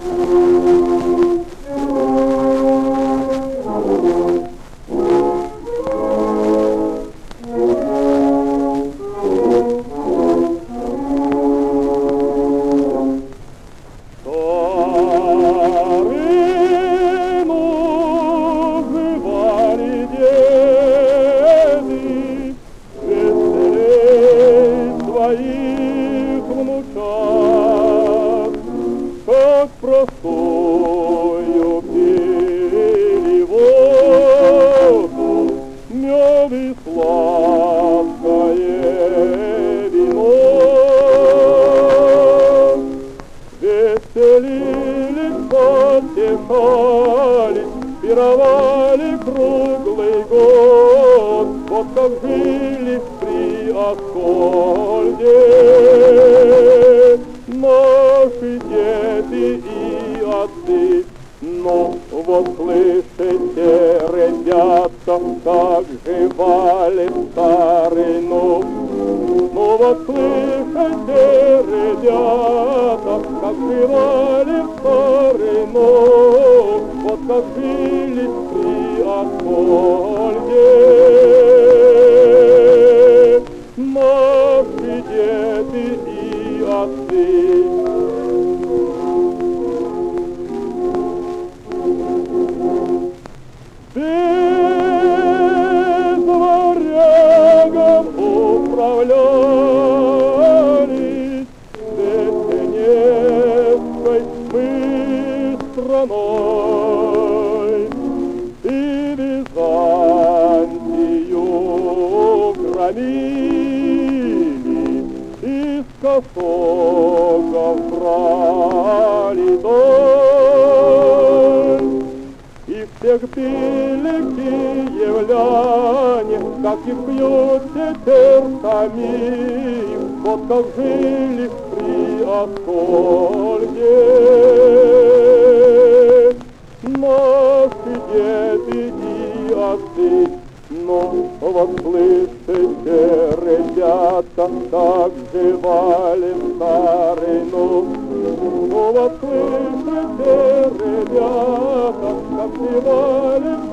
Своих внучат, как простою переводу мед и сладкое вино. Веселились, потешались, пировали круглый год, вот как жили при Аскольде наши дети и отцы. Но вот слышите, ребята, как жевали старину. Ну вот слышите, ребята, как жевали старину. Вот как жили при Аскольде наши дети и отцы. Без варягов управлялись Бессенецкой мы страной, и Византию громили, из косогов брали доль. И всех били киевляне, как их бьют теперь самих, вот как жили при Аскольде наши дети и отцы. Но вот слышите, ребята, как жевали старину. Ну вот слышите, ребята, как жевали